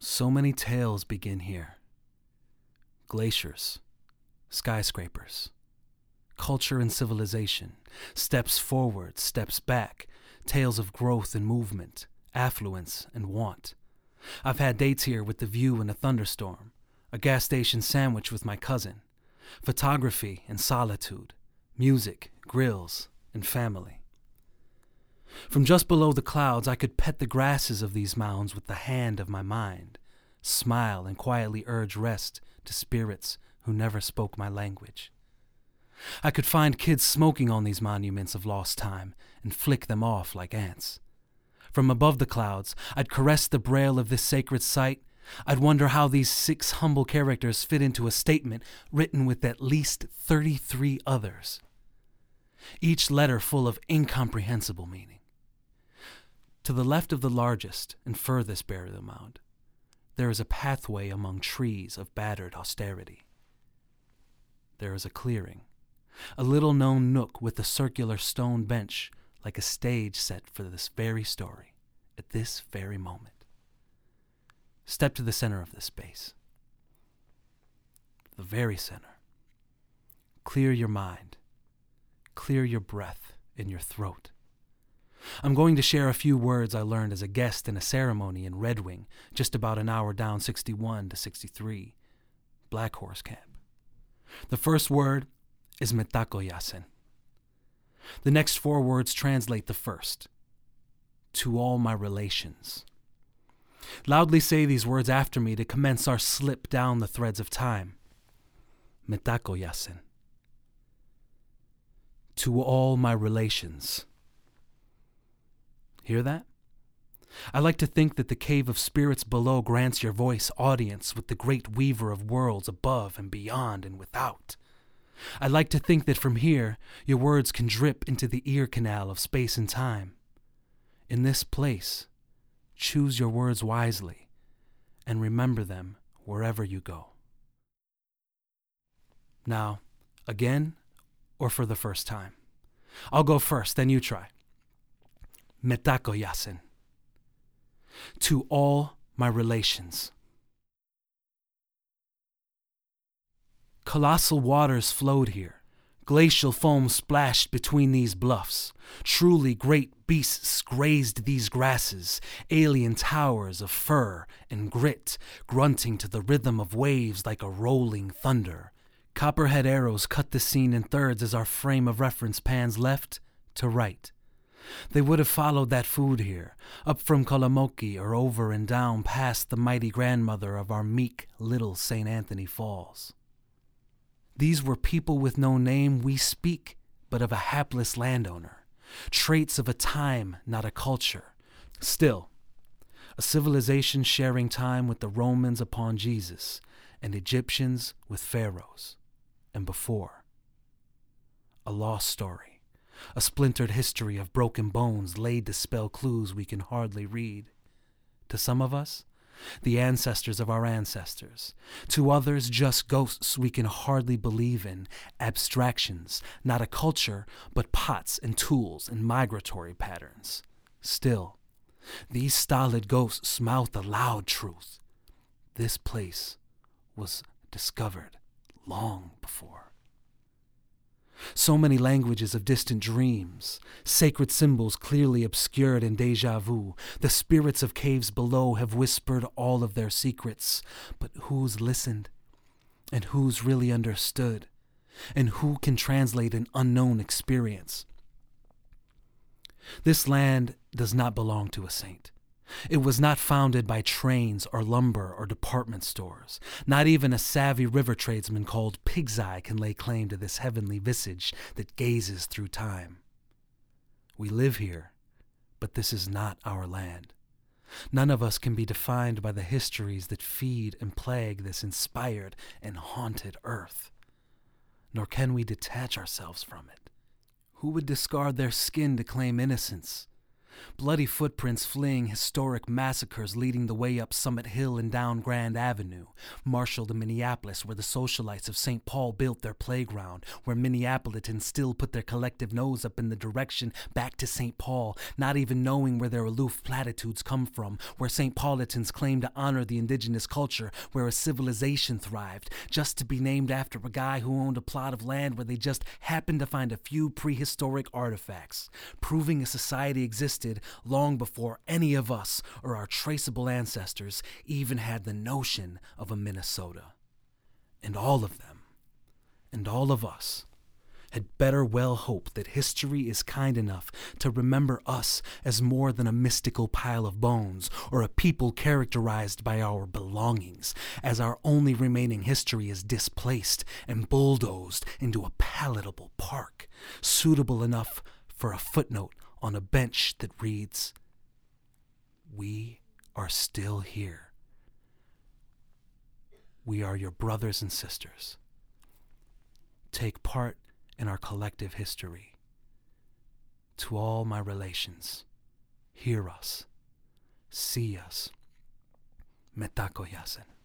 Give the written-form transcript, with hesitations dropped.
So many tales begin here. Glaciers, skyscrapers, culture and civilization, steps forward, steps back, tales of growth and movement, affluence and want. I've had dates here with the view in a thunderstorm, a gas station sandwich with my cousin, photography and solitude, music, grills, and family. From just below the clouds, I could pet the grasses of these mounds with the hand of my mind, smile and quietly urge rest to spirits who never spoke my language. I could find kids smoking on these monuments of lost time and flick them off like ants. From above the clouds, I'd caress the braille of this sacred site. I'd wonder how these 6 humble characters fit into a statement written with at least 33 others, each letter full of incomprehensible meaning. To the left of the largest and furthest burial mound, there is a pathway among trees of battered austerity. There is a clearing, a little-known nook with a circular stone bench like a stage set for this very story, at this very moment. Step to the center of this space. The very center. Clear your mind. Clear your breath in your throat. I'm going to share a few words I learned as a guest in a ceremony in Red Wing, just about an hour down 61 to 63, Black Horse Camp. The first word is Metakoyasin. The next 4 words translate the first. To all my relations. Loudly say these words after me to commence our slip down the threads of time. Metakoyasin. To all my relations. Hear that? I like to think that the cave of spirits below grants your voice audience with the great weaver of worlds above and beyond and without. I like to think that from here, your words can drip into the ear canal of space and time. In this place, choose your words wisely and remember them wherever you go. Now, again or for the first time? I'll go first, then you try. Metakoyasin. To all my relations. Colossal waters flowed here. Glacial foam splashed between these bluffs. Truly great beasts grazed these grasses, alien towers of fur and grit, grunting to the rhythm of waves like a rolling thunder. Copperhead arrows cut the scene in thirds as our frame of reference pans left to right. They would have followed that food here, up from Kalamoki or over and down past the mighty grandmother of our meek little St. Anthony Falls. These were people with no name we speak, but of a hapless landowner, traits of a time, not a culture. Still, a civilization sharing time with the Romans upon Jesus and Egyptians with pharaohs, and before. A lost story. A splintered history of broken bones laid to spell clues we can hardly read. To some of us, the ancestors of our ancestors. To others, just ghosts we can hardly believe in, abstractions, not a culture, but pots and tools and migratory patterns. Still, these stolid ghosts mouth a loud truth. This place was discovered long before. So many languages of distant dreams, sacred symbols clearly obscured in déjà vu. The spirits of caves below have whispered all of their secrets, but who's listened? And who's really understood? And who can translate an unknown experience? This land does not belong to a saint. It was not founded by trains or lumber or department stores. Not even a savvy river tradesman called Pig's Eye can lay claim to this heavenly visage that gazes through time. We live here, but this is not our land. None of us can be defined by the histories that feed and plague this inspired and haunted earth. Nor can we detach ourselves from it. Who would discard their skin to claim innocence? Bloody footprints fleeing historic massacres leading the way up Summit Hill and down Grand Avenue. Marshaled in Minneapolis, where the socialites of St. Paul built their playground, where Minneapolitans still put their collective nose up in the direction back to St. Paul, not even knowing where their aloof platitudes come from, where St. Paulitans claim to honor the indigenous culture, where a civilization thrived, just to be named after a guy who owned a plot of land where they just happened to find a few prehistoric artifacts, proving a society existed long before any of us or our traceable ancestors even had the notion of a Minnesota. And all of them, and all of us, had better well hope that history is kind enough to remember us as more than a mystical pile of bones or a people characterized by our belongings, as our only remaining history is displaced and bulldozed into a palatable park, suitable enough for a footnote on a bench that reads, "We are still here. We are your brothers and sisters. Take part in our collective history. To all my relations, hear us, see us. Metako Yasin."